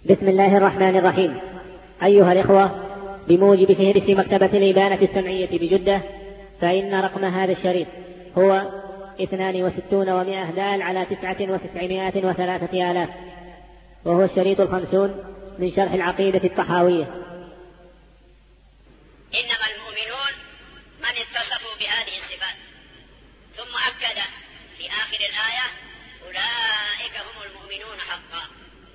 بسم الله الرحمن الرحيم. أيها الإخوة، بموجب فهرس مكتبة الإبانة السمعية بجدة، فإن رقم هذا الشريط هو 62 و100 دال على 9903 آلاف، وهو الشريط 50 من شرح العقيدة الطحاوية. إنما المؤمنون من اتصفوا بهذه الصفات، ثم أكد في آخر الآية: أولئك هم المؤمنون حقا.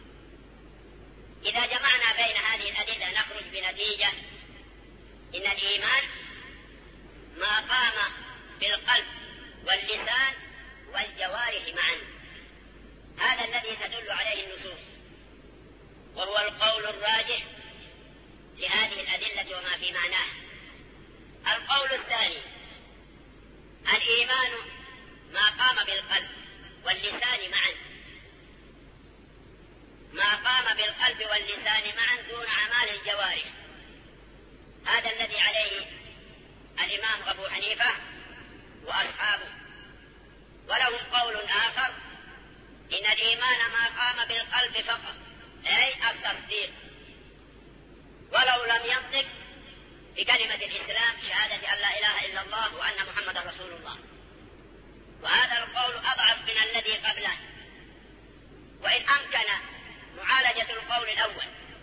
إذا جمعنا بين هذه الأدلة نخرج بنتيجة: إن الإيمان ما قام بالقلب واللسان والجوارح معا، هذا الذي تدل عليه النصوص، وهو القول الراجح لهذه الأدلة وما في معناه. القول الثاني: الإيمان ما قام بالقلب واللسان معا، ما قام بالقلب واللسان معا دون أعمال الجوارح، هذا الذي عليه الإمام أبو حنيفة وأصحابه. ولهم قول آخر: إن الإيمان ما قام بالقلب فقط، أي التصديق، ولو لم ينطق بكلمة الإسلام شهادة أن لا إله إلا الله وأن محمد رسول الله. وهذا القول أضعف من الذي قبله، وإن أمكن معالجة القول الأول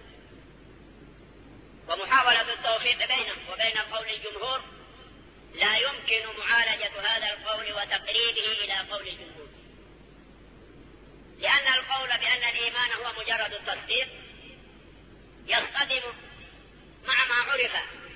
ومحاولة التوفيق بينه وبين قول الجمهور، لا يمكن معالجة هذا القول وتقريبه إلى قول الجمهور، لأن القول بأن الإيمان هو مجرد التصديق يصطدم مع ما عرف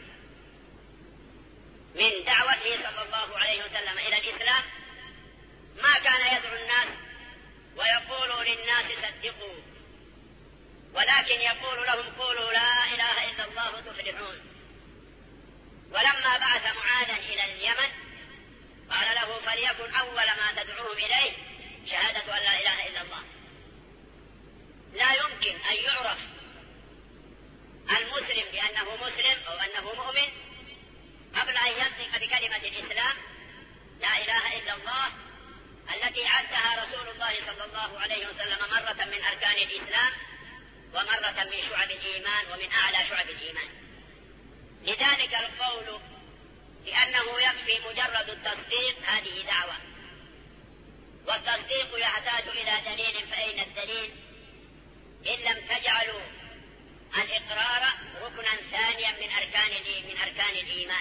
من دعوته صلى الله عليه وسلم إلى الإسلام، ما كان يدعو الناس ويقول للناس صدقوا، ولكن يقول لهم قولوا لا إله إلا الله تفلحون. ولما بعث معاذا إلى اليمن قال له: فليكن أول ما تدعوهم إليه شهادة أن لا إله إلا الله. لا يمكن أن يعرف المسلم بأنه مسلم أو أنه مؤمن قبل أن ينطق بكلمة الإسلام لا إله إلا الله، التي عدها رسول الله صلى الله عليه وسلم مرة من أركان الإسلام ومرة من شعب الإيمان ومن أعلى شعب الإيمان. لذلك القول بأنه يكفي مجرد التصديق هذه دعوة، والتصديق يحتاج إلى دليل، فأين الدليل إن لم تجعلوا الإقرار ركنا ثانيا من أركان الإيمان؟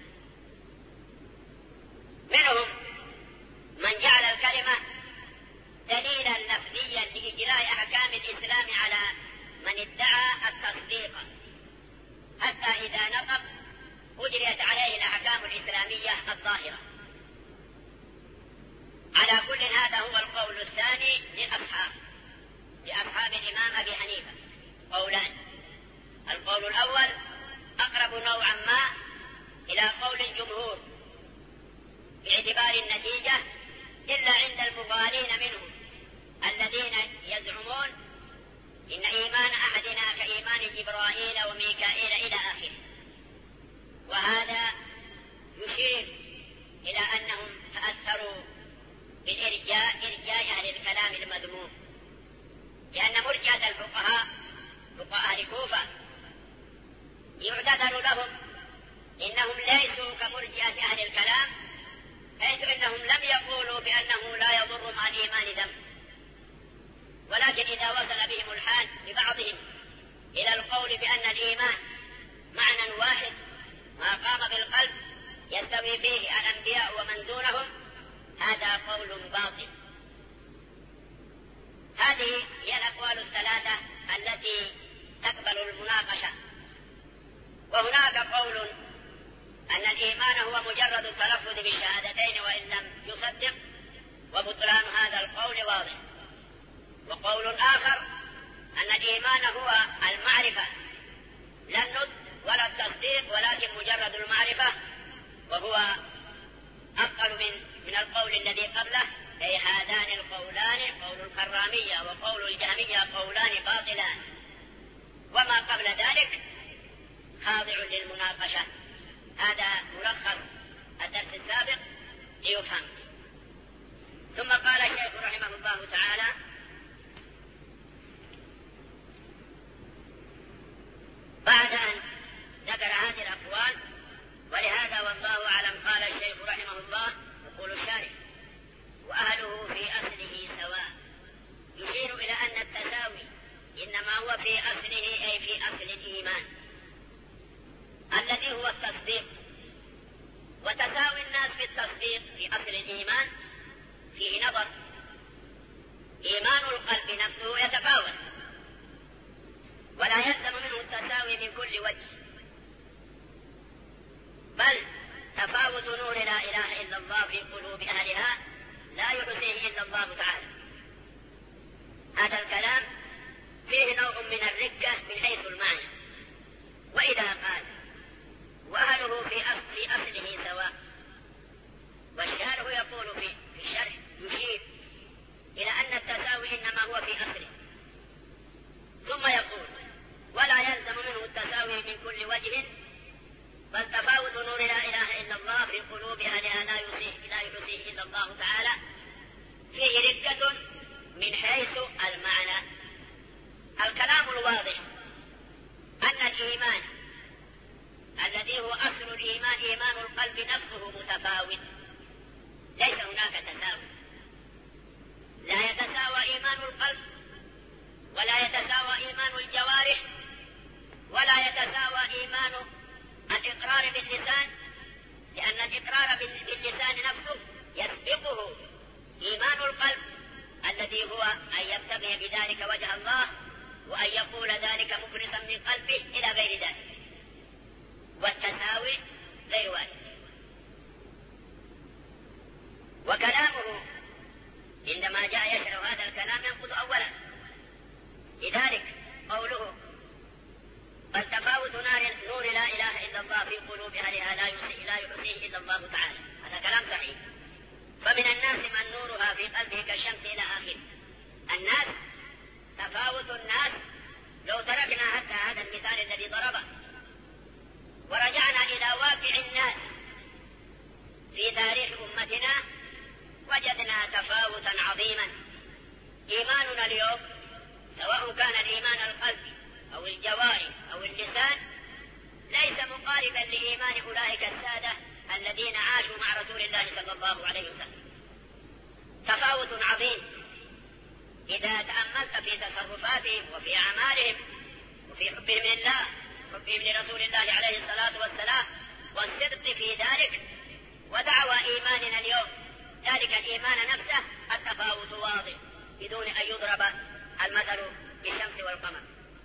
منهم من جعل الكلمة دليلا لفظيا لإجراء أحكام الإسلام على من ادعى التصديق، حتى إذا نطق أجريت عليه الأحكام الإسلامية الظاهرة. على كل هذا هو القول الثاني لأصحاب الإمام أبي حنيفة قولان: القول الأول أقرب نوعا ما إلى قول الجمهور باعتبار النتيجة، إلا عند المغالين منهم الذين يزعمون إن إيمان أحدنا كإيمان جبرائيل وميكائيل إلى آخره. وهذا يشير إلى أنهم تأثروا بالإرجاء، إرجاء أهل الكلام المذموم، لأن مرجئة الفقهاء فقهاء الكوفة يعتذر لهم إنهم ليسوا كمرجئة أهل الكلام، حيث إنهم لم يقولوا بأنه لا يضر مع الإيمان ذنب، ولكن إذا وصل بهم الحال ببعضهم إلى القول بأن الإيمان معنى واحد ما قام بالقلب يستوي فيه الأنبياء ومن دونهم، هذا قول باطل. هذه هي الأقوال الثلاثة التي تقبل المناقشة. وهناك قول أن الإيمان هو مجرد التلفظ بالشهادتين وإن لم يصدق، وبطلان هذا القول واضح. وقول آخر أن الإيمان هو المعرفة، لا النطق ولا التصديق، ولكن مجرد المعرفة، وهو أقل من القول الذي قبله. أي هذان القولان، قول الكرامية وقول الجهمية، قولان باطلان، وما قبل ذلك خاضع للمناقشة. هذا ملخص الدرس السابق ليفهم. ثم قال الشيخ رحمه الله تعالى: النظر إيمان القلب نفسه يتفاوت، ولا يلزم منه التساوي من كل وجه، بل تفاوت نور لا إله إلا الله في قلوب أهلها لا يحصيه إلا الله تعالى. هذا الكلام فيه نوع من الركة من حيث المعنى. وإذا قال وأهله في أصله سواء، والشارح يقول في الشرح يشير إلى أن التساوي إنما هو في أصله، ثم يقول ولا يلزم منه التساوي من كل وجه، بل تفاوت نور لا إله إلا الله في قلوب أهلها لا يحصيه إلا الله تعالى فيه ركة من حيث المعنى. الكلام الواضح أن الإيمان الذي هو أصل الإيمان إيمان القلب نفسه متفاوت، ليس هناك تساوي، لا يتساوى إيمان القلب ولا يتساوى إيمان الجوارح ولا يتساوى إيمان الإقرار باللسان، لأن الإقرار باللسان نفسه يسبقه إيمان القلب الذي هو أن يبتغي بذلك وجه الله وأن يقول ذلك مخلصا من قلبه إلى غير ذلك، والتساوي غير وارد. وكلامه عندما جاء يشرح هذا الكلام ينقض أولا، لذلك قوله بل تفاوت نور لا إله إلا الله في قلوب أهلها لا يحصيه إلا الله تعالى، هذا كلام صحيح. فمن الناس من نورها في قلبه كالشمس إلى آخره. الناس تفاوت الناس، لو تركنا حتى هذا المثال الذي ضربه ورجعنا إلى واقع الناس في تاريخ أمتنا وجدنا تفاوتا عظيما. إيماننا اليوم سواء كان الإيمان القلبي أو الجوارح أو اللسان ليس مقاربا لإيمان أولئك السادة الذين عاشوا مع رسول الله صلى الله عليه وسلم. تفاوت عظيم إذا تأملت في تصرفاتهم وفي أعمالهم وفي حبهم لله حبهم لرسول الله عليه الصلاة والسلام والصدق في ذلك ودعوى إيماننا اليوم ذلك الإيمان نفسه. التفاوت واضح بدون أن يضرب المثل بالشمس والقمر.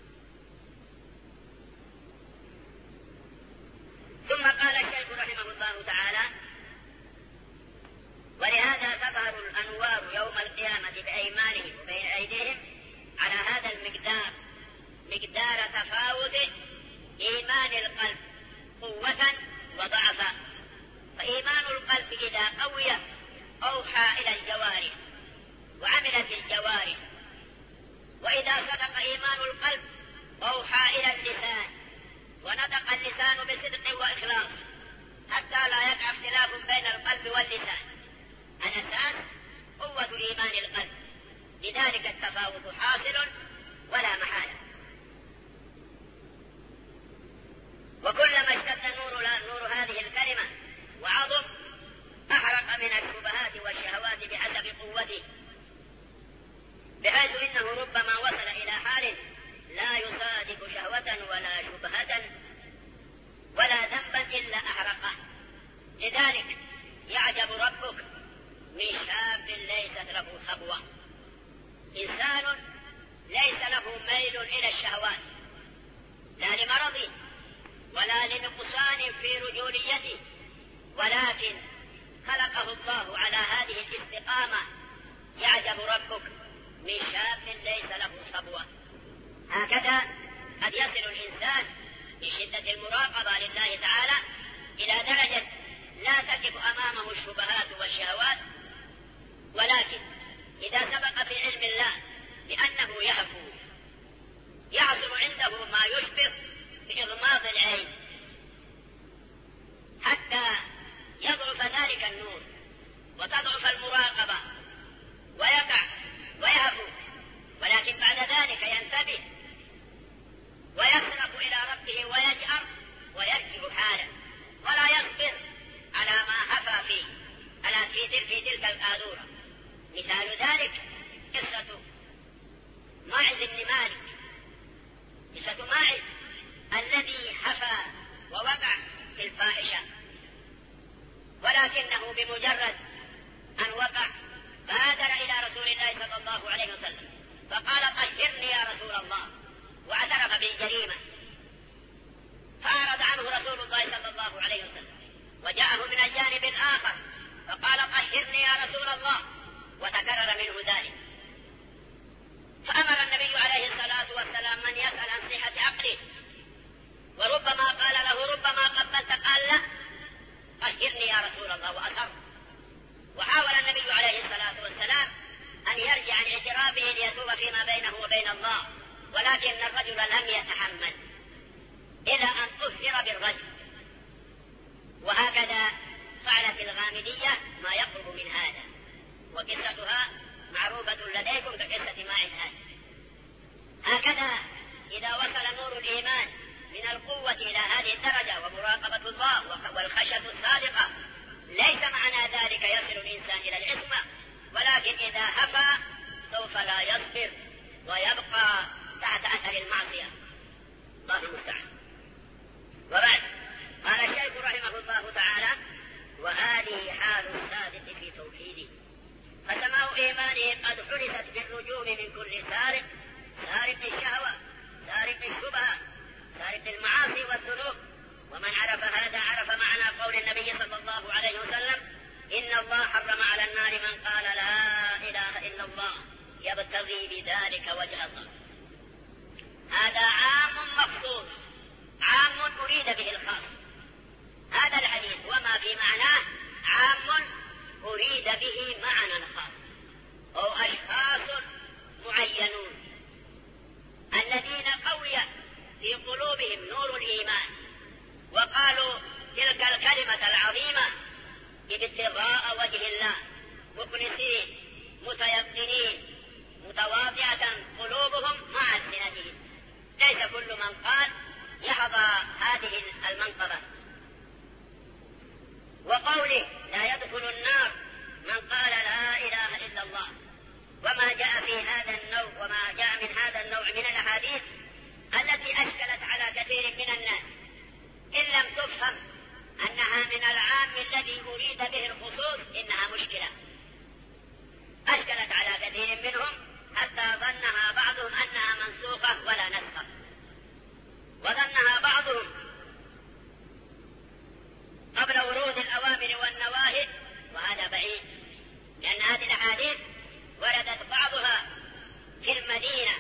ثم قال الشيخ رحمه الله تعالى ولهذا تظهر الأنوار يوم القيامة بأيمانهم وبين أيديهم على هذا المقدار، مقدار تفاوت إيمان القلب قوة وضعفا. فإيمان القلب إذا قوي أوحى إلى الجوارح وعملت الجوارح، وإذا صدق إيمان القلب أوحى إلى اللسان ونطق اللسان بصدق وإخلاص حتى لا يقع اختلاف بين القلب واللسان. الأساس قوة إيمان القلب، لذلك التفاوت حاصل ولا محالة. وكلما اشتد نور هذه الكلمة وعظم أحرق من الشبهات والشهوات بحسب قوته، بحيث إنه ربما وصل إلى حال لا يصادق شهوة ولا شبهة ولا ذنبا إلا أحرقه. لذلك يعجب ربك من شاب ليست له صبوة، إنسان ليس له ميل إلى الشهوات لا لمرض ولا لنقصان في رجوليته، ولكن خلقه الله على هذه الاستقامة. يعجب ربك من شاب ليس له صبوة. هكذا قد يصل الإنسان بشدة المراقبة لله تعالى إلى درجة لا تقف أمامه الشبهات والشهوات، ولكن إذا سبق في علم الله بأنه يهفو يعصر عنده ما يشبه بإغماض العين حتى يضعف ذلك النور وتضعف المراقبة ويقع ويهفو، ولكن بعد ذلك ينتبه ويصرف إلى ربه ويجأر ويرجع حاله ولا يصبر على ما حفى فيه في تلك الآذورة. مثال ذلك قصة ماعز بن مالك، قصة ماعز الذي حفى ووقع في الفاحشة، ولكنه بمجرد أن وقع بادر فقال طهرني يا رسول الله، واعترف بالجريمة. فأعرض عنه رسول الله صلى الله عليه وسلم، وجاءه من الجانب الآخر فقال طهرني يا رسول الله، وتكرر منه ذلك. فأمر النبي عليه الصلاة والسلام من يسأل عن صحة عقله، وربما قال له ربما قبلت، قال لا طهرني يا رسول الله، وأصر. وحاول النبي عليه الصلاة والسلام أن يرجع عن اعترافه ليتوب فيما بينه وبين الله، ولكن الرجل لم يتحمل إلى أن أثر بالرجل. وهكذا فعلت الغامدية ما يقرب من هذا، وقصتها معروفة لديكم كقصة ماعز هذا. هكذا إذا وصل نور الإيمان من القوة إلى هذه الدرجة ومراقبة الله والخشية الصادقة، ليس معنى ذلك يصل الإنسان إلى العصمة، ولكن إذا هفى سوف لا يصبر ويبقى تحت أثر المعصية. الله المستعان. وبعد قال الشيخ رحمه الله تعالى: وهذه حال الصادق في توحيده، فسماء إيمانه قد حرست بالرجوم من كل سارق، سارق الشهوة، سارق الشبهة، سارق المعاصي والذنوب. ومن عرف هذا عرف معنى قول النبي صلى الله عليه وسلم: إن الله حرم على النار من قال لا إله إلا الله يبتغي بذلك وجه الله. هذا عام مخصوص، عام أريد به الخاص. هذا الحديث وما في معناه عام أريد به معنى خاص، أو أشخاص معينون الذين قوي في قلوبهم نور الإيمان وقالوا تلك الكلمة العظيمة ابتغاء وجه الله، مخلصين متيقنين متواضعة قلوبهم مع ألسنتهم. ليس كل من قال يحظى هذه المنقبة. وقوله لا يدخل النار من قال لا إله إلا الله، وما جاء في هذا النوع وما جاء من هذا النوع من الأحاديث التي أشكلت على كثير من الناس، إن لم تفهم أنها من العام الذي أريد به الخصوص إنها مشكلة. أشكلت على كثير منهم حتى ظنها بعضهم أنها منسوخة ولا نسخة، وظنها بعضهم قبل ورود الأوامر والنواهي، وهذا بعيد، لأن هذه الأحاديث وردت بعضها في المدينة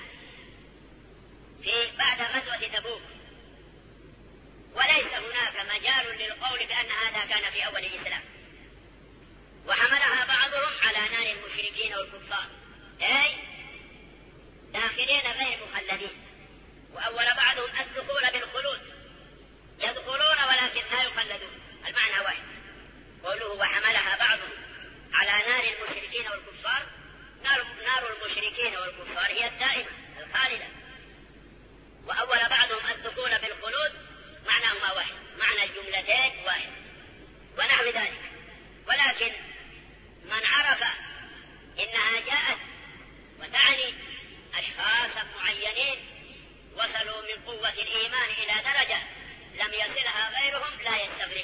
بعد غزوة تبوك، وليس هناك مجال للقول بأن هذا كان في أول الإسلام. وحملها بعضهم على نار المشركين والكفار، أي داخلين غير مخلدين. وأول بعضهم الدخول بالخلود، يدخلون ولكن لا يخلدون، المعنى واحد. قوله وحملها بعضهم على نار المشركين والكفار، نار المشركين والكفار هي الدائمة الخالدة، وأول بعضهم الدخول بالخلود معناهما واحد، معنى الجملتين واحد ونحو ذلك. ولكن من عرف إنها جاءت وتعني أشخاصا معينين وصلوا من قوة الإيمان إلى درجة لم يصلها غيرهم لا يستغرب.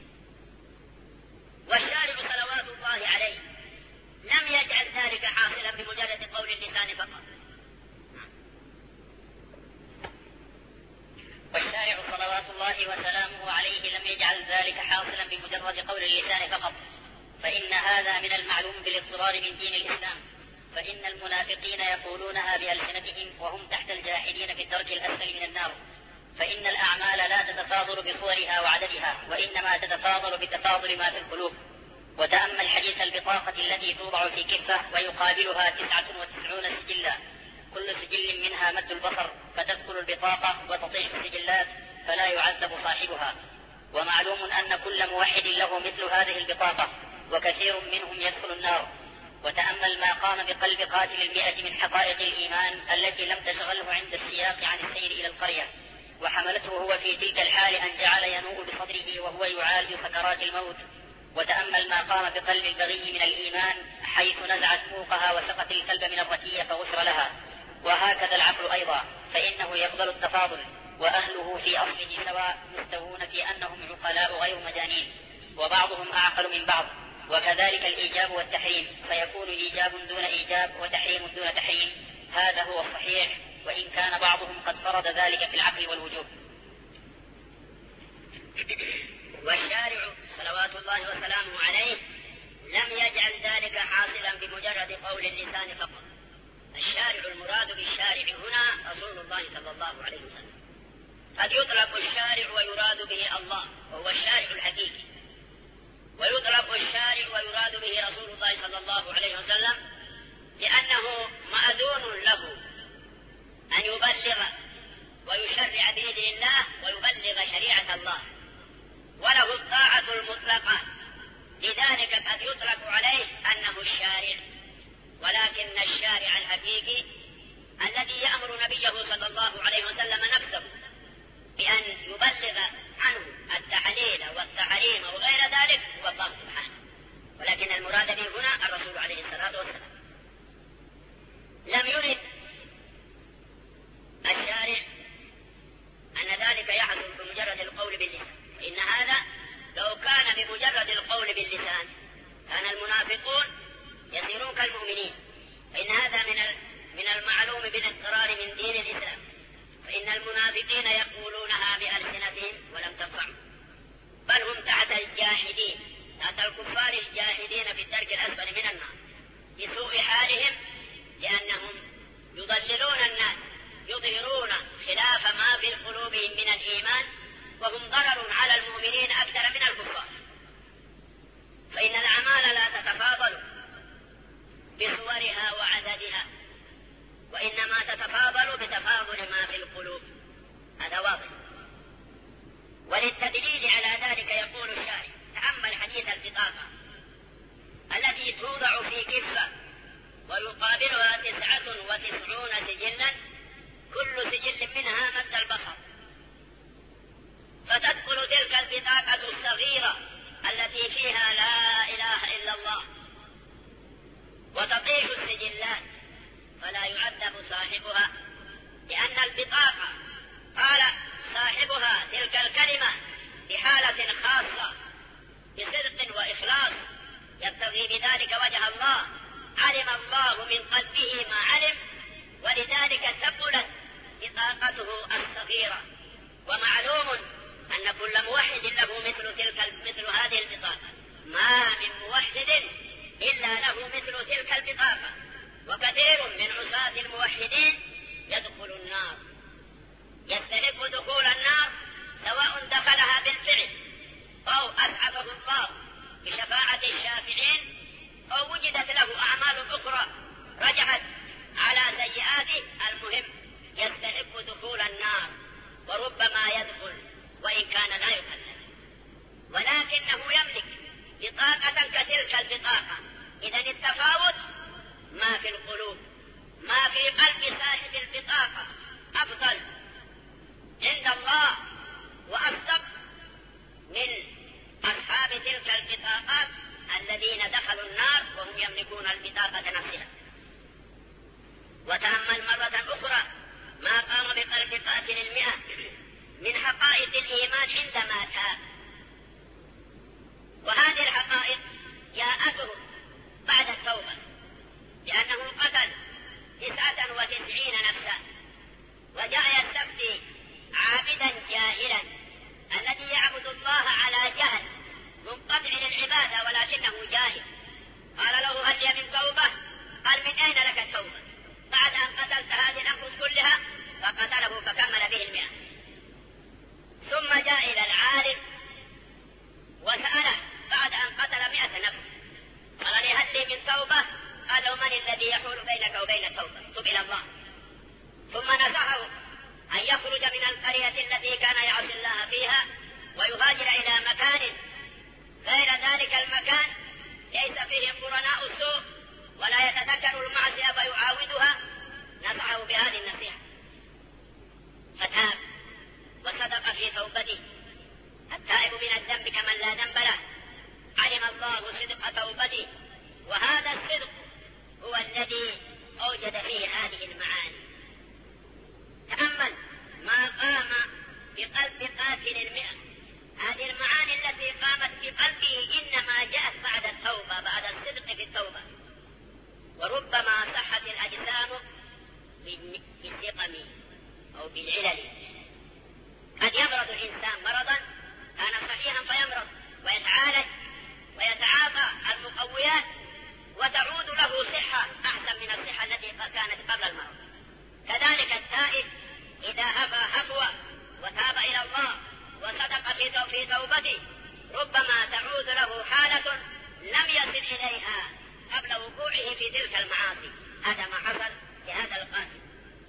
والشارع صلوات الله عليه لم يجعل ذلك حاصلا بمجرد قول اللسان فقط. والشارع صلوات الله وسلامه عليه لم يجعل ذلك حاصلا بمجرد قول اللسان فقط، فإن هذا من المعلوم بالاضطرار من دين الإسلام، فإن المنافقين يقولونها بألسنتهم وهم تحت الجاحدين في الدرك الأسفل من النار. فإن الأعمال لا تتفاضل بصورها وعددها، وإنما تتفاضل بتفاضل ما في القلوب. وتأمل حديث البطاقة التي توضع في كفة ويقابلها 99 سجلا، كل سجل منها مد البصر، فتدخل البطاقة وتطيش السجلات فلا يعذب صاحبها. ومعلوم أن كل موحد له مثل هذه البطاقة، وكثير منهم يدخل النار. وتأمل ما قام بقلب قاتل 100 من حقائق الإيمان التي لم تشغله عند السياق عن السير إلى القرية، وحملته هو في تلك الحال أن جعل ينوء بصدره وهو يعالج سكرات الموت. وتأمل ما قام بقلب البغي من الإيمان حيث نزعت موقها وسقت الكلب من الركية فغفر لها. وهكذا العقل أيضا، فإنه يقبل التفاضل، وأهله في أصله سواء مستوون في أنهم عقلاء غير مجانين، وبعضهم أعقل من بعض. وكذلك الإيجاب والتحريم، فيكون إيجاب دون إيجاب وتحريم دون تحريم، هذا هو الصحيح، وإن كان بعضهم قد فرض ذلك في العقل والوجوب. والشارع صلوات الله وسلامه عليه لم يجعل ذلك حاصلا بمجرد قول اللسان فقط. الشارع المراد بالشارع هنا رسول الله صلى الله عليه وسلم. قد يطلق الشارع ويراد به الله وهو الشارع الحقيقي، ويطلق الشارع ويراد به رسول الله صلى الله عليه وسلم لأنه مأذون له أن يبلغ ويشرع بإذن الله ويبلغ شريعة الله، وله الطاعة المطلقة، لذلك قد يطلق عليه أنه الشارع. ولكن الشارع الحقيقي الذي يأمر نبيه صلى الله عليه وسلم نفسه بأن يبلغ عنه التحليل والتحريم وغير ذلك هو الله سبحانه، ولكن المراد به هنا الرسول عليه الصلاة والسلام. لم يرد الشارع أن ذلك يحصل بمجرد القول باللسان، فإن هذا لو كان بمجرد القول باللسان كان المنافقون يصيرون كالمؤمنين، فإن هذا من المعلوم بالاضطرار من دين الإسلام، فإن المنافقين يقولونها بألسنتهم ولم تنفعهم، بل هم تحت الجاحدين، تحت الكفار الجاحدين في الدرك الأسفل من النار لسوء حالهم، لأنهم يضللون الناس، يظهرون خلاف ما في قلوبهم من الإيمان، وهم ضرر على المؤمنين أكثر من الكفار. فإن الأعمال لا تتفاضل بصورها وعددها، وإنما تتفاضل بتفاضل ما في القلوب، هذا واضح. وللتدليل على ذلك يقول الشارع: تأمل حديث البطاقة التي توضع في كفة ويقابلها 99 سجلا، كل سجل منها مد البصر، فتدخل تلك البطاقة الصغيرة التي فيها لا إله إلا الله وتطيش السجلات، فلا يعذب صاحبها، لأن البطاقة قال صاحبها تلك الكلمة بحالة خاصة بصدق وإخلاص يبتغي بذلك وجه الله، علم الله من قلبه ما علم، ولذلك ثقلت بطاقته الصغيرة. ومعلوم أن كل موحد له مثل هذه البطاقة، ما من موحد إلا له مثل تلك البطاقة، وكثير من عصاة الموحدين يدخل النار، يستحق دخول النار، سواء دخلها بالفعل أو أسعده الله بشفاعة الشافعين، أو وجدت له أعمال أخرى رجعت على سيئاته، المهم يستحق دخول النار، وربما يدخل وإن كان لا يكلف، ولكنه يملك بطاقة كتلك البطاقة. إذن التفاوت ما في القلوب، ما في قلب صاحب البطاقة أفضل عند الله وأصدق من أصحاب تلك البطاقات الذين دخلوا النار وهم يملكون البطاقة نفسها. وتأمل مرة أخرى ما قام بقلب قاتل 100 من حقائق الإيمان عندما تاب، وهذه الحقائق جاءته بعد التوبة، لأنه قتل 99 نفسا، وجاء يستفتي عابدا جاهلا الذي يعبد الله على جهل منقطع للعبادة ولكنه جاهل، قال له: هل لي من توبة؟ قال: من أين لك التوبة؟ بعد أن قتلت هذه الأنفس كلها، فقتله فكمل به 100. ثم جاء إلى العالم وسأله بعد أن قتل 100 نفس، قال: لي هل لي من توبة؟ قال له: من الذي يحول بينك وبين التوبة؟ تب إلى الله. ثم نصحه أن يخرج من القرية التي كان يعصي الله فيها ويهاجر إلى مكان غير ذلك المكان ليس فيه قرناء السوء ولا يتذكر المعصية فيعاودها. نصحه بهذه النصيحة فتاب وصدق في توبته. التائب من الذنب كمن لا ذنب له، علم الله صدق توبته، وهذا الصدق هو الذي أوجد فيه هذه المعاني. تأمل ما قام بقلب قاتل 100، هذه المعاني التي قامت بقلبه إنما جاءت بعد التوبة، بعد الصدق في التوبة. في تلك المعاصي. هذا ما حصل لهذا القاتل.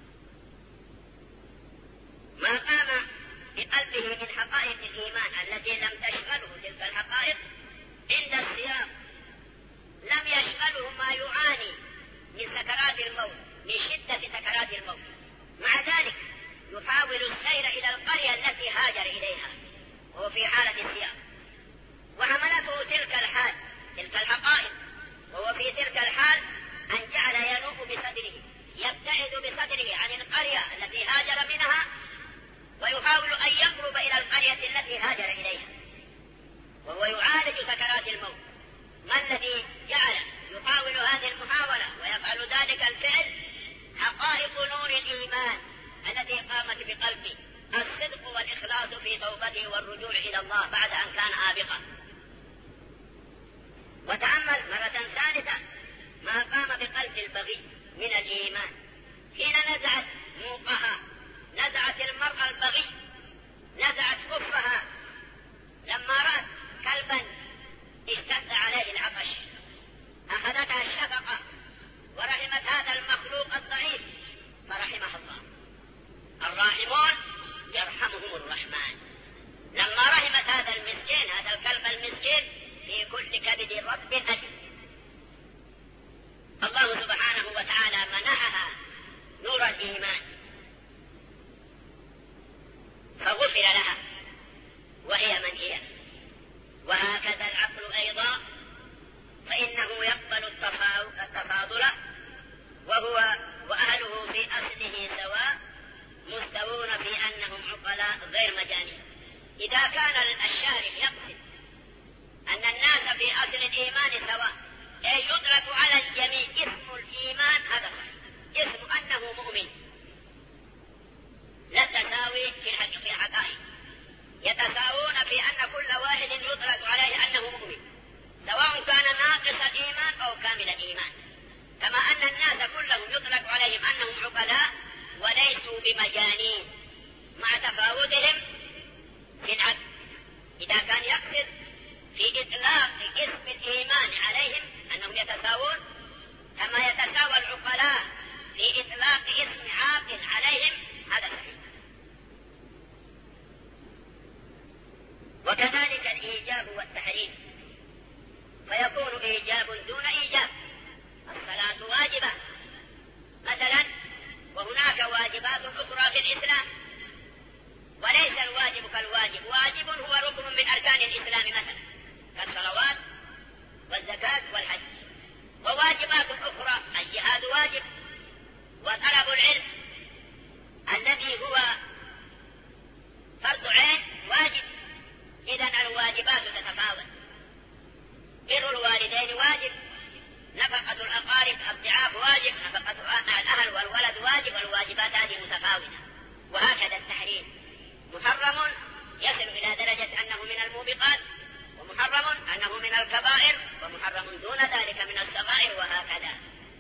ما قام بقلبه من حقائق الإيمان التي لم تشغله تلك الحقائق عند السياق، لم يشغله ما يعاني من سكرات الموت، من شدة سكرات الموت، مع ذلك يحاول السير إلى القرية التي هاجر إليها وهو في حالة السياق، وحملته تلك الحال، تلك الحقائق، وهو في تلك الحال أن جعل ينوء بصدره، يبتعد بصدره عن القرية التي هاجر منها، ويحاول أن يقرب إلى القرية التي هاجر إليها وهو يعالج سكرات الموت. ما الذي جعل يحاول هذه المحاولة ويفعل ذلك الفعل؟ حقائق نور الإيمان التي قامت بقلبه، الصدق والإخلاص في توبته والرجوع إلى الله بعد أن كان آبقا. وتأمل مرة ثالثة ما قام بقلب البغي من الإيمان حين نزعت موقها، نزعت المرأة البغي، نزعت خفها لما رأت كلبا اشتد عليه العطش، أخذتها الشفقة ورحمت هذا المخلوق الضعيف فرحمها الله. الراحمون يرحمهم الرحمن. لما رحمت هذا المسكين، هذا الكلب المسكين في كل كبد رطب أجل، الله سبحانه وتعالى منحها نور الإيمان فغفر لها وهي من هي. وهكذا العقل أيضا، فإنه يقبل التفاضل وهو وأهله في أصله سواء، مستوون في أنهم عقلاء غير مجانين. إذا كان الشارع يقصد أن الناس في أصل الإيمان سواء، أي يطلق على الجميع اسم الإيمان، هذا صحيح، اسم أنه مؤمن، لا تساوي في الحقائق، يتساوون في أن كل واحد يطلق عليه أنه مؤمن، سواء كان ناقص الإيمان أو كامل الإيمان، كما أن الناس كلهم يطلق عليهم أنهم عقلاء وليسوا بمجانين، مع تفاوتهم في العقل. إذا كان يقصد في إطلاق اسم الإيمان عليهم أنهم يتساوون كما يتساوى العقلاء في إطلاق اسم عاقل عليهم، هذا صحيح. وكذلك الإيجاب والتحريم، فيكون إيجاب دون إيجاب. الصلاة واجبة مثلا، وهناك واجبات أخرى في الإسلام، وليس الواجب كالواجب. واجب هو ركن من أركان الإسلام مثلا كالصلوات والزكاة والحج. وواجبات أخرى، الجهاد واجب، وطلب العلم الذي هو فرض عين واجب. إذن الواجبات تتفاوت. بر الوالدين واجب، نفقة الأقارب الضعاف واجب، نفقة الأهل والولد واجب، والواجبات هذه متفاوتة. وهكذا التحريم، محرم يصل إلى درجة أنه من الموبقات، ومحرم أنه من الكبائر، ومحرم دون ذلك من الصغائر، وهكذا.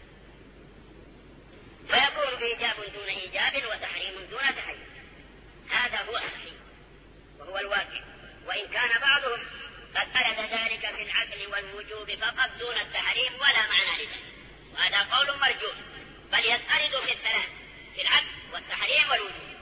فيكون إيجاب دون إيجاب وتحريم دون تحريم. هذا هو الصحيح وهو الواقع، وإن كان بعضهم قد أرد ذلك في العقل والوجوب فقط دون التحريم ولا معنى لذلك، وهذا قول مرجوح، بل يتأرد في الثلاث، في العقل والتحريم والوجوب.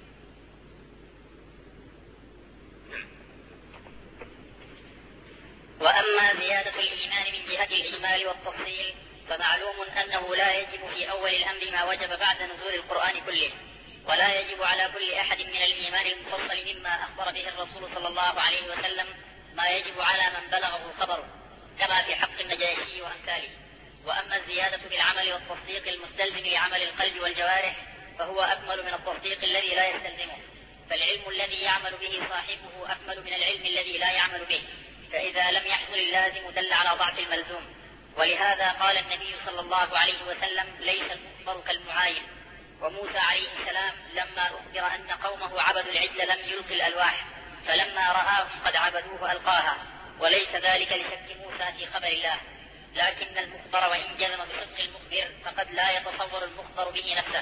وأما زيادة الإيمان من جهة الإجمال والتفصيل فمعلوم أنه لا يجب في أول الأمر ما وجب بعد نزول القرآن كله، ولا يجب على كل أحد من الإيمان المفصل مما أخبر به الرسول صلى الله عليه وسلم ما يجب على من بلغه خبره، كما في حق النجاشي وأمثاله. وأما الزيادة في العمل والتصديق المستلزم لعمل القلب والجوارح فهو أكمل من التصديق الذي لا يستلزمه، فالعلم الذي يعمل به صاحبه أكمل من العلم الذي لا يعمل به، فإذا لم يحصل اللازم دل على ضعف الملزوم. ولهذا قال النبي صلى الله عليه وسلم: ليس المؤمر كالمعاين. وموسى عليه السلام لما أخبر أن قومه عبدوا العجل لم يلق الألواح، فلما رآهم قد عبدوه ألقاها، وليس ذلك لشك موسى في خبر الله، لكن المخبر وإن جزم بصدق المخبر فقد لا يتصور المخبر به نفسه،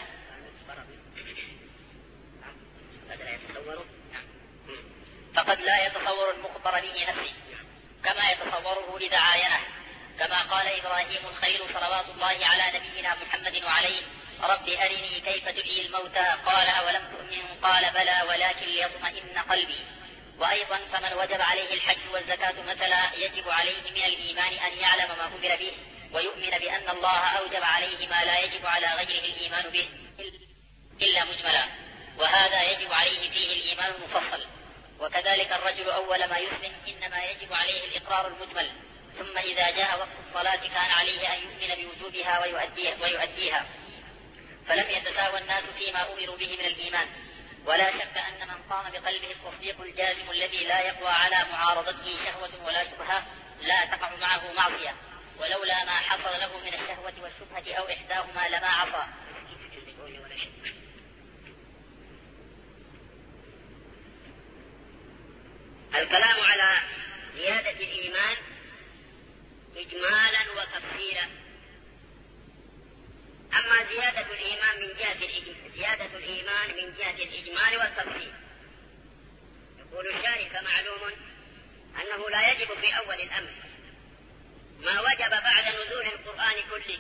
كما يتصوره إذا عاينه، كما قال إبراهيم إبراهيم الخليل صلوات الله على نبينا محمد وعليه: رب أرني كيف تحيي الموتى، قال أولم تؤمن؟ قال بلى ولكن ليطمئن قلبي. وأيضا فمن وجب عليه الحج والزكاة مثلا يجب عليه من الإيمان أن يعلم ما أمر به ويؤمن بأن الله أوجب عليه ما لا يجب على غيره الإيمان به إلا مجملا، وهذا يجب عليه فيه الإيمان المفصل. وكذلك الرجل أول ما يسلم إنما يجب عليه الإقرار المجمل، ثم إذا جاء وقت الصلاة كان عليه أن يؤمن بوجوبها ويؤديها، فلم يتساوى الناس فيما أمروا به من الإيمان. ولا شك أن من قام بقلبه التصديق الجازم الذي لا يقوى على معارضته شهوة ولا شبهة لا تقع معه معصية، ولولا ما حصل له من الشهوة والشبهة أو إحداهما لما عصى. الكلام على زيادة الإيمان إجمالا وتفصيلا. أما زيادة الإيمان من جهة الإجمال والتفصيل، يقول الشارح: فمعلوم أنه لا يجب في أول الأمر ما وجب بعد نزول القرآن كله،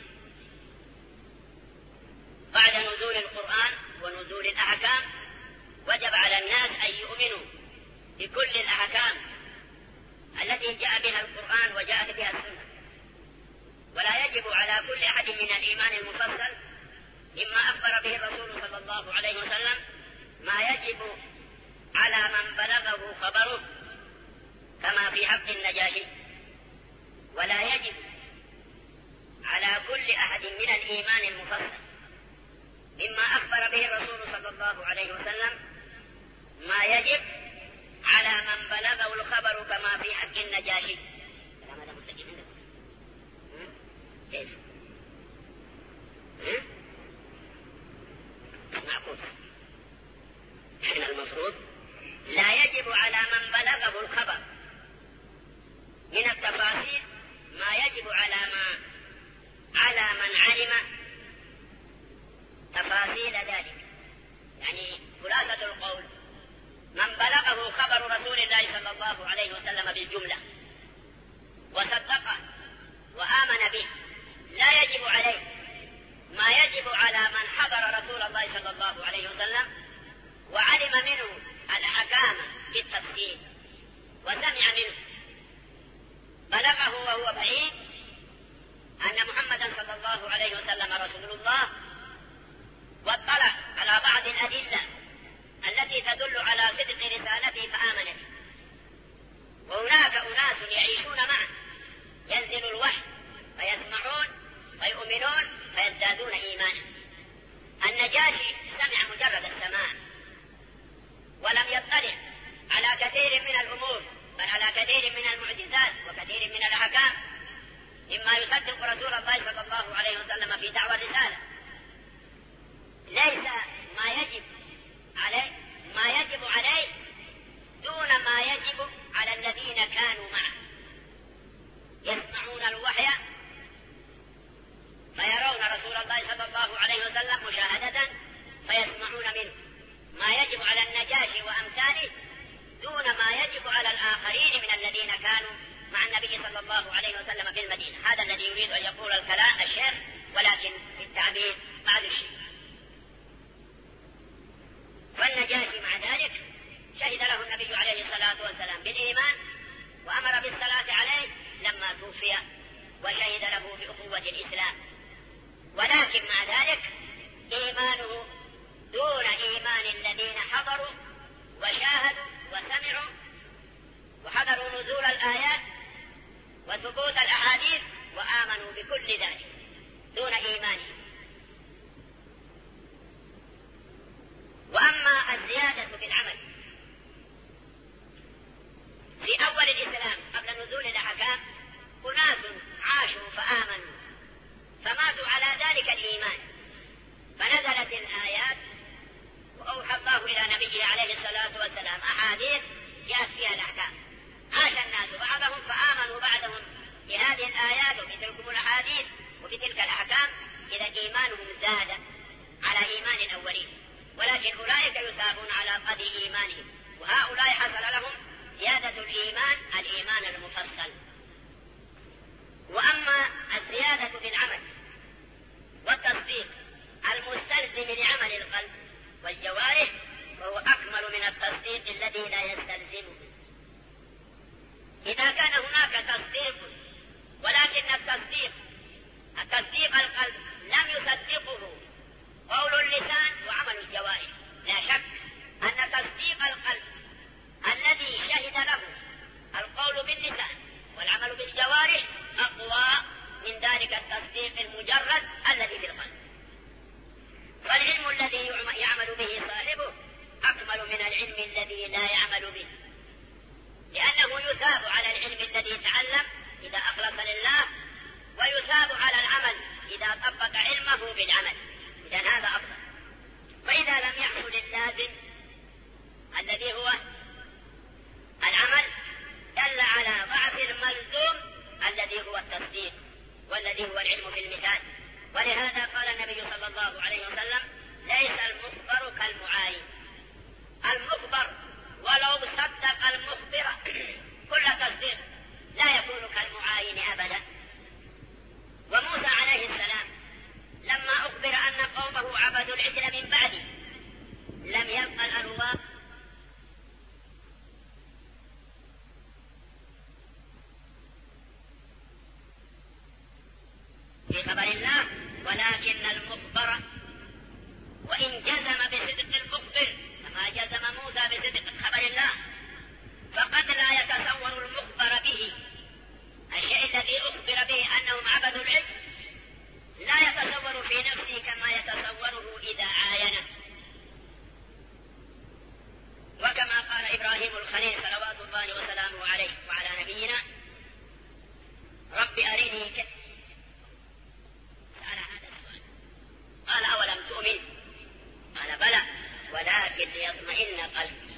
بعد نزول القرآن ونزول الأحكام وجب على الناس أن يؤمنوا بكل الأحكام التي جاء بها القرآن وجاءت بها السنة، ولا يجب على كل أحد من الإيمان المفصل مما أخبر به الرسول صلى الله عليه وسلم ما يجب على من بلغه خبره كما في حق النجاشي، ولا يجب على كل أحد من الإيمان المفصل مما أخبر به الرسول صلى الله عليه وسلم ما يجب على من بلغه الخبر كما في حق النجاشي. كيف؟ معقول. إحنا المفروض لا يجب على من بلغه الخبر من التفاصيل ما يجب على من علم تفاصيل ذلك. يعني خلاصة القول: من بلغه خبر رسول الله صلى الله عليه وسلم بالجملة وصدقه وآمن به لا يجب عليه ما يجب على من حضر رسول الله صلى الله عليه وسلم وعلم منه الأحكام بالتفصيل وسمع منه، بلغه وهو بعيد أن محمدا صلى الله عليه وسلم رسول الله، واطلع على بعض الأدلة التي تدل على صدق رسالته فآمن به. وهناك أناس يعيشون معه ينزل الوحي فيسمعون ويؤمنون فيزدادون إيمانا. النجاشي سمع مجرد السماع ولم يطلع على كثير من الأمور، بل على كثير من المعجزات وكثير من الأحكام مما يصدق رسول الله صلى الله عليه وسلم في دعوى الرسالة. ليس ما يجب عليه دون ما يجب على الذين كانوا معه، يسمعون الوحي فيرون رسول الله صلى الله عليه وسلم مشاهدة فيسمعون منه. ما يجب على النجاشي وأمثاله دون ما يجب على الآخرين من الذين كانوا مع النبي صلى الله عليه وسلم في المدينة. هذا الذي يريد أن يقول الكلام الشيخ، ولكن في التعبير بعد الشيء. والنجاشي مع ذلك شهد له النبي عليه الصلاة والسلام بالإيمان وأمر بالصلاة عليه لما توفي، وشهد له بأخوة الإسلام، ولكن مع ذلك إيمانه دون إيمان الذين حضروا وشاهدوا وسمعوا وحضروا نزول الآيات وثبوت الأحاديث وآمنوا بكل ذلك دون إيمانهم. وأما الزيادة في العمل في أول الإسلام قبل نزول الأحكام، أناس عاشوا فآمنوا فماتوا على ذلك الإيمان، فنزلت الآيات وأوحى الله إلى نبيه عليه الصلاة والسلام أحاديث جاءت فيها الأحكام، عاش الناس بعضهم فآمنوا بعدهم بهذه الآيات وبتلك الأحاديث وبتلك الأحكام إذا إيمانهم زاد على إيمان الأولين. ولكن أولئك يثابون على قدر إيمانهم، وهؤلاء حصل لهم زيادة الإيمان المفصل. وأما الزيادة بالعمل والتصديق المستلزم لعمل القلب والجوارح فهو أكمل من التصديق الذي لا يستلزمه. إذا كان هناك تصديق ولكن التصديق القلب لم يصدقه قول اللسان وعمل الجوارح، لا شك أن تصديق القلب الذي شهد له القول باللسان والعمل بالجوارح أقوى من ذلك التصديق المجرد الذي في القلب. فالعلم الذي يعمل به صاحبه أكمل من العلم الذي لا يعمل به، لأنه يثاب على العلم الذي تعلم إذا أخلص لله، ويثاب على العمل إذا طبق علمه بالعمل، إذن هذا أفضل. فإذا لم يحصل اللازم الذي هو العمل دل على ضعف الملزوم الذي هو التصديق والذي هو العلم بالمثال. ولهذا قال النبي صلى الله عليه وسلم: ليس المخبر كالمعاين. المخبر ولو صدق المخبر كل تصديق لا يكون كالمعاين أبدا. وموسى عليه السلام لما أخبر أن قومه عبدوا العجل من بعده لم يبقى الألواح في خبر الله، ولكن المخبر وإن جزم بصدق المخبر كما جزم موسى بصدق خبر الله، فقد لا يتصور المخبر به الشيء الذي أخبر به أنهم عبدوا العجل، لا يتصور في نفسه كما يتصوره إذا عاينه. وكما قال إبراهيم الخليل صلوات الله وسلامه عليه وعلى نبينا: رب أرني كيف سأل هذا السؤال، قال: أولم تؤمن؟ قال: بلى ولكن ليطمئن قلبي.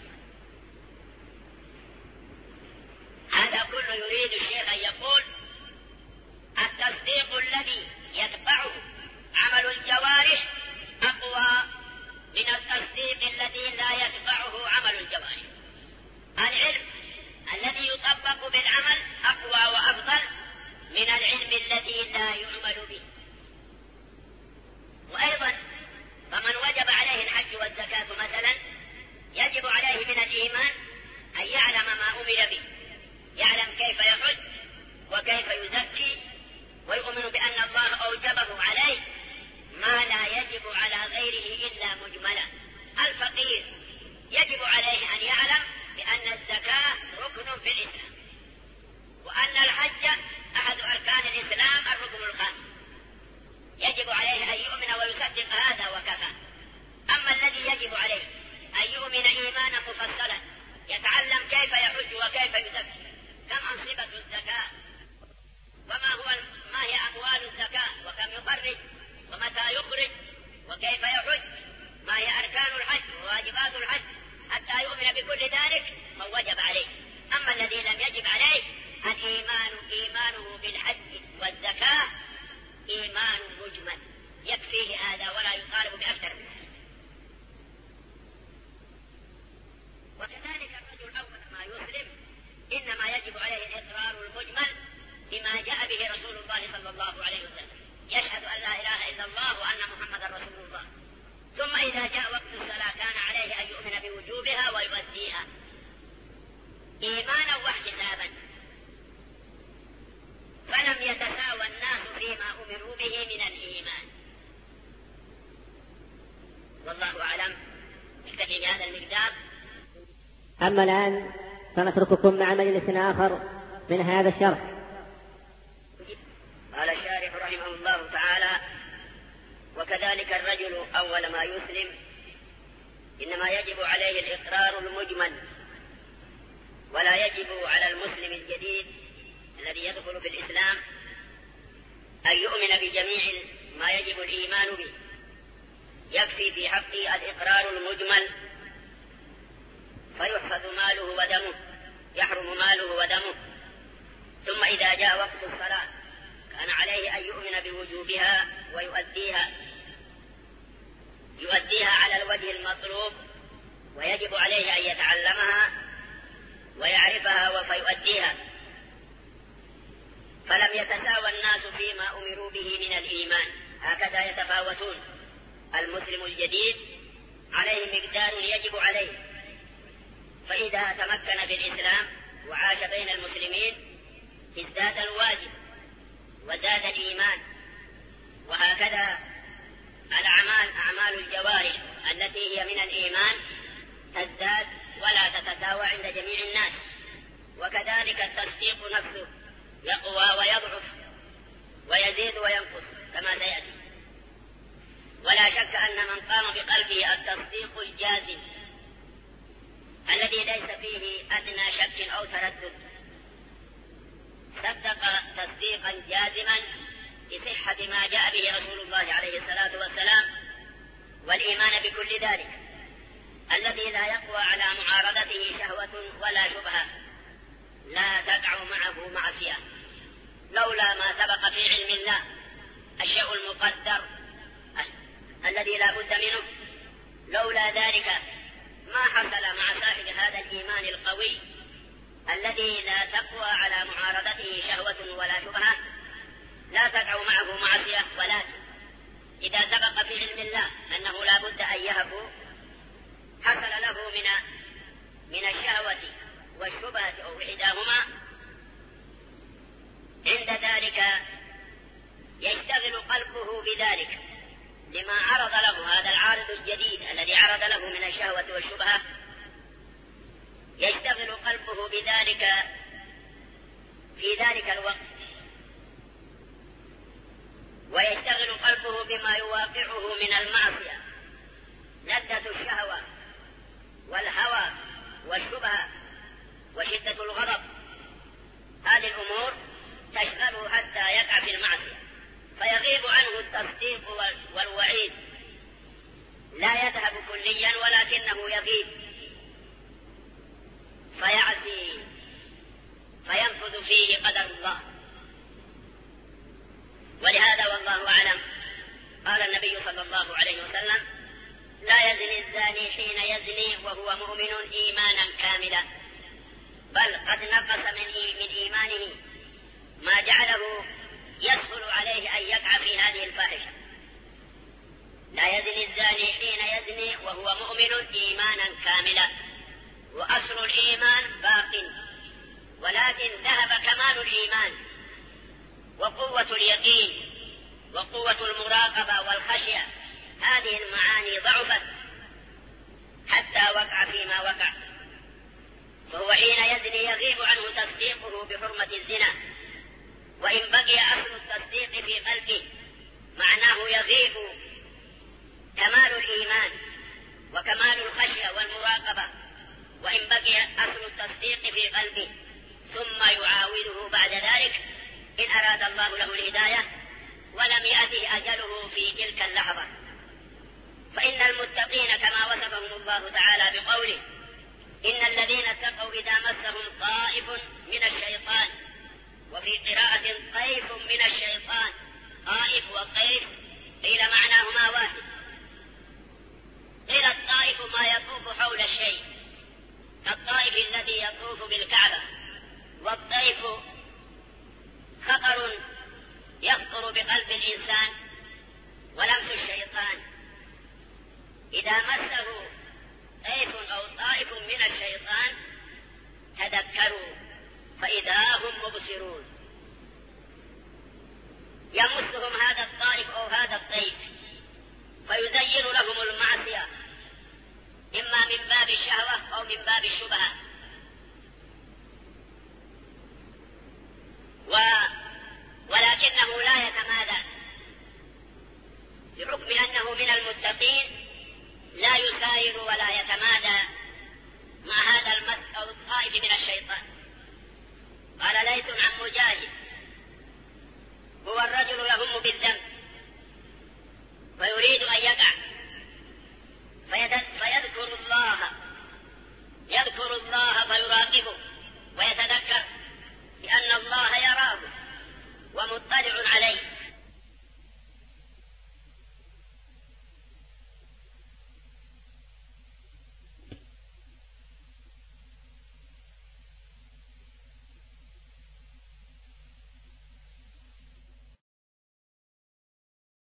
هذا كله يريد الشيخ أن يقول التصديق الذي يتبعه عمل الجوارح أقوى من التصديق الذي لا يتبعه عمل الجوارح. العلم الذي يطبق بالعمل أقوى وأفضل من العلم الذي لا يعمل به. وأيضا فمن وجب عليه الحج والزكاة مثلا يجب عليه من الإيمان أن يعلم ما أمر به، يعلم كيف يحج وكيف يزكي، ويؤمن بأن الله أوجبه عليه ما لا يجب على غيره إلا مجملا. الفقير يجب عليه أن يعلم بأن الزكاة ركن في الإسلام، وأن الحج أحد أركان الإسلام الركن الخامس، يجب عليه أن يؤمن ويصدق هذا وكفى. أما الذي يجب عليه أن يؤمن إيمانا مفصلا يتعلم كيف يحج وكيف يزكي، كم أنصبة الزكاة، ما هي أموال الزكاة، وكم يخرج ومتى يخرج وكيف يحج، ما هي أركان الحج وواجبات الحج، حتى يؤمن بكل ذلك من وجب عليه. أما الذي لم يجب عليه الإيمان إيمانه بالحج والزكاة إيمان مجمل يكفيه هذا ولا يطالب بأكثر من هذا. وكذلك الرجل أول ما يسلم إنما يجب عليه الإقرار المجمل بما جاء به رسول الله صلى الله عليه وسلم، يشهد أن لا إله إلا الله وأن محمدا رسول الله. ثم إذا جاء وقت الصلاة كان عليه أن يؤمن بوجوبها ويؤديها إيمانا واحتسابا. فلم يتساوى الناس فيما أمروا به من الإيمان. والله أعلم. نكتفي بهذا المقدار. أما الآن فنترككم مع مجلس آخر من هذا الشرح. قال الشارح رحمه الله تعالى: وكذلك الرجل أول ما يسلم إنما يجب عليه الإقرار المجمل، ولا يجب على المسلم الجديد الذي يدخل في الإسلام أن يؤمن بجميع ما يجب الإيمان به، يكفي في حقه الإقرار المجمل فيحفظ ماله ودمه، يحرم ماله ودمه. ثم إذا جاء وقت الصلاة كان عليه أن يؤمن بوجوبها ويؤديها على الوجه المطلوب، ويجب عليه أن يتعلمها ويعرفها فيؤديها. فلم يتساوى الناس فيما أمروا به من الإيمان، هكذا يتفاوتون. المسلم الجديد عليه مقدار يجب عليه، فإذا تمكن بالإسلام وعاش بين المسلمين ازداد الواجب وزاد الإيمان. وهكذا الأعمال، أعمال الجوارح التي هي من الإيمان تزداد ولا تتساوى عند جميع الناس. وكذلك التصديق نفسه يقوى ويضعف ويزيد وينقص كما سيأتي. ولا شك أن من قام بقلبه التصديق الجازم الذي ليس فيه أدنى شك أو تردد صدق تصديقا جازما بصحة ما جاء به رسول الله عليه الصلاة والسلام والإيمان بكل ذلك، الذي لا يقوى على معارضته شهوة ولا شبهة، لا تقع معه معصية لولا ما سبق في علم الله، الشيء المقدر الذي لا بد منه، لولا ذلك ما حصل مع صاحب هذا الإيمان القوي الذي لا تقوى على معارضته شهوة ولا شبهة، لا تقع معه معصية. ولكن إذا سبق في علم الله أنه لا بد أن يهفو، حصل له من الشهوة والشبهة أو إحداهما، عند ذلك يشتغل قلبه بذلك لما عرض له هذا العارض الجديد الذي عرض له من الشهوة والشبهة، يشتغل قلبه بذلك في ذلك الوقت، ويشتغل قلبه بما يواقعه من المعصية، لذة الشهوة والهوى والشبهة وشدة الغضب. هذه الأمور تشغله حتى يقع في المعصية، فيغيب عنه التصديق والوعيد، لا يذهب كليا ولكنه يغيب، فيعصي فينفذ فيه قدر الله. ولهذا والله أعلم قال النبي صلى الله عليه وسلم: لا يزني الزاني حين يزني وهو مؤمن إيمانا كاملا، بل قد نقص من إيمانه ما جعله يسهل عليه أن يقع في هذه الفاحشة. لا يزني الزاني حين يزني وهو مؤمن إيمانا كاملا، وأصل الإيمان باق، ولكن ذهب كمال الإيمان وقوة اليقين وقوة المراقبة والخشية، هذه المعاني ضعفت حتى وقع فيما وقع. فهو حين يزني يغيب عنه تصديقه بحرمة الزنا، وإن بقي أصل التصديق في قلبه معناه يغيب كمال الإيمان وكمال الخشية والمراقبة، وإن بقي أصل التصديق في قلبه، ثم يعاوده بعد ذلك إن أراد الله له الهداية ولم يأته أجله في تلك اللحظة. فإن المتقين كما وصفهم الله تعالى بقوله: إن الذين اتقوا إذا مسهم طائف من الشيطان، وفي قراءة طيف من الشيطان، طائف وطيف قيل معناهما واحد. قيل الطائف ما يطوف حول الشيء كالطائف الذي يطوف بالكعبة، والطيف خطر يخطر بقلب الإنسان ولمس الشيطان. إذا مسه طيف أو طائف من الشيطان تذكروا فإذا هم مبصرون، يمسهم هذا الطائف أو هذا الطيف فيزين لهم المعصية، إما من باب الشهوة أو من باب الشبهة،